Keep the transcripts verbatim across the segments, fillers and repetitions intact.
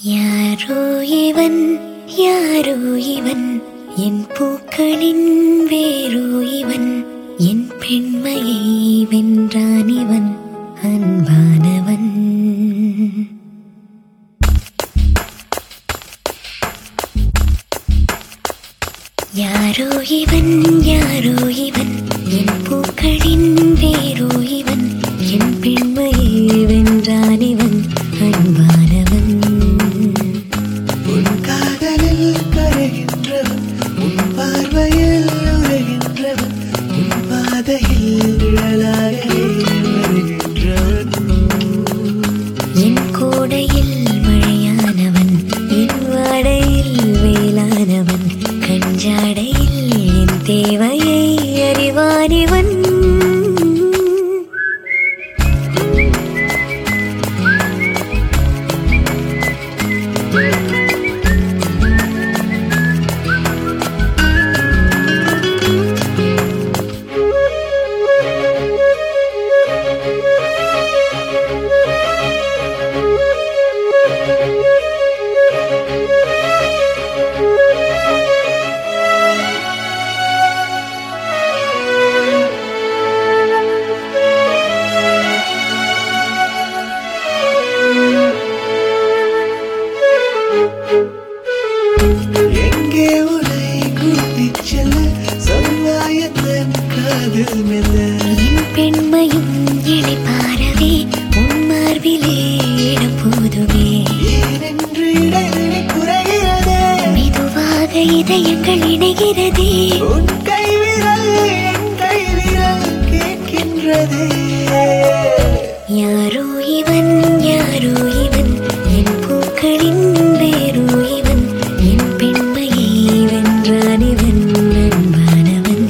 யாரோ இவன் யாரோ இவன் என் பூக்களின் வேரோ இவன் என் பெண்மையை வென்றான் இவன் அன்பானவன். யாரோ இவன் யாரோ இவன் என் பூக்களின் வேரோ இவன் என் பெண்மையை வென்றான் இவன் அன்பானவன். உன் காதலில் கரைகின்றவன் உன் பார்வையில் உரைகின்றவன் உன் பாதையில் நிழலாக வருகின்றவன். என் கோடையில் மழையானவன் என் வாடையில் வேளானவன் கஞ்சாடையில் என் தேவையை அறிவானிவன். எங்கே உன்னை கூட்டிச் செல்ல சொல்வாயத்தன் காதில் மெல்ல. என் பெண்மையும் இழைப்பாரவே உன் மார்பிலே இடம் போதுமே. ஏனென்று இடைவெளி குறைகிறதே மெதுவாக இதயங்கள் இணைகிறதே. உன் கைவிரல் என் கைவிரல் கேட்கின்றதே. யாரோ இவன் யாரோ இவன் என் பூக்களின் வேரோ இவன் என் பெண்மையை வென்றான் இவன் அன்பானவன்.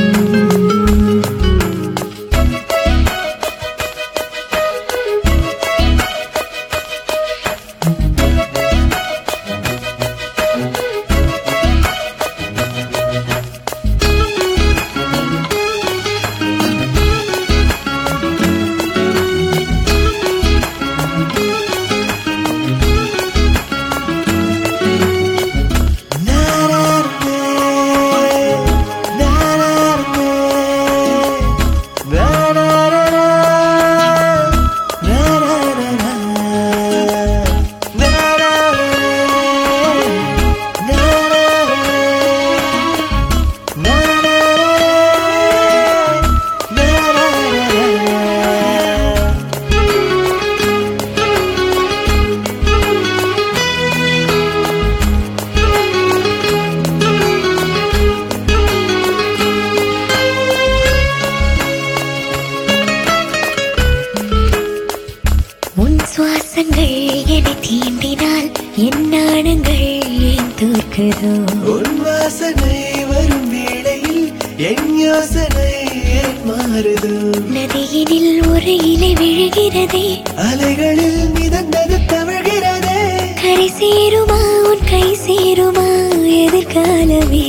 உன் சுவாசங்கள் என்னை தீண்டினால் என் நாணங்கள் ஏன் தோற்குதோ. உன் வாசனை வரும் வேளையில் என் யோசனை ஏன் மாறுதோ. நதியினில் ஒரு இலை விழுகிறதே அலைகளில் மிதந்தது தவழ்கிறதே. கரை சேருமா உன் கை சேருமா எதிர்காலமே.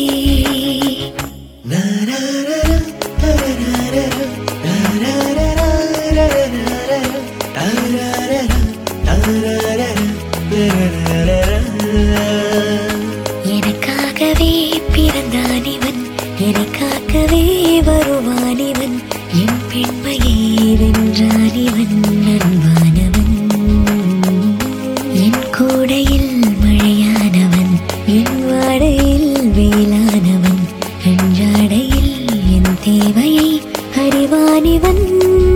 எனக்காகவே பிறந்தான் இவன் எனக்காகவே வருவான் இவன் என் பெண்மையை வென்றான் இவன் அன்பானவன். என் கோடையில் மழையானவன் என் வாடையில் வேளானவன் அன்றாடையில் என் தேவையை அறிவான் இவன்.